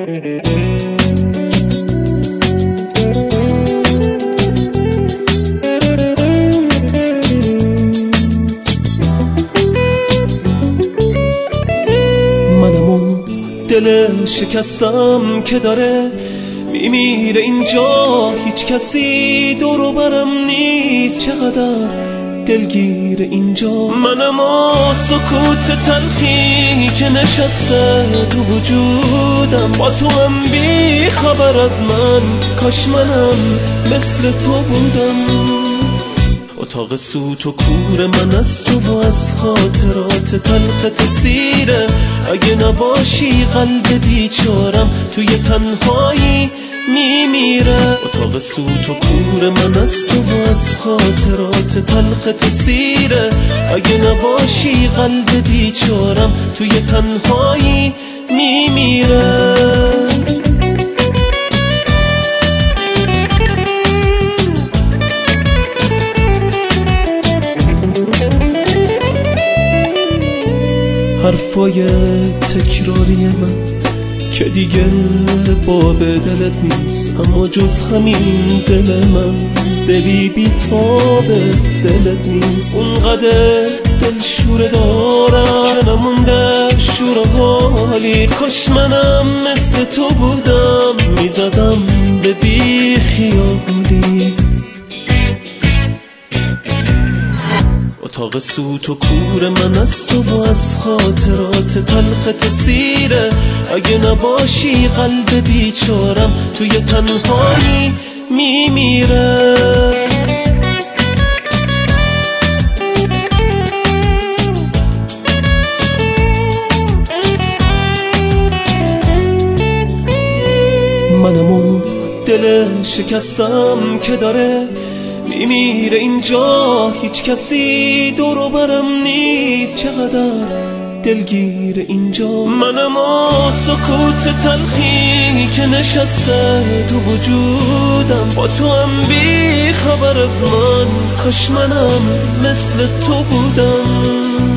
دل شکستم که داره میمیره اینجا، هیچ کسی دور و برم نیست، چقدر دلگیر اینجا. منم و سکوت تلخی که نشسته تو وجودم، با تو هم بی خبر از من، کاش منم مثل تو بودم. اتاق سوت و کور من از تو و از خاطرات تلخ تو سیره، اگه نباشی قلب بیچارم توی تنهایی میمیره. اتاق سوت و کور من از تو و از خاطرات تلخ تو سیره، اگه نباشی قلب بیچارم توی تنهایی میمیره. حرفای تکراری من که دیگه باب دلت نیست، اما جز همین دل من دلی بی‌تاب دلت نیست. اونقدر دل شوره دارم که نمونده شور و حالی، کاش منم مثل تو بودم، میزدم به بی خیالی. اتاق سوت و کور من از تو و از خاطرات تلخ تو سیره، اگه نباشی قلب بیچارم توی تنهایی میمیره. منم و دل شکستم که داره میمیره اینجا، هیچ کسی دور و برم نیست، چقدر دلگیر اینجا. منم و سکوت تلخی که نشسته تو وجودم، با تو هم بی خبر از من، کاش منم مثل تو بودم.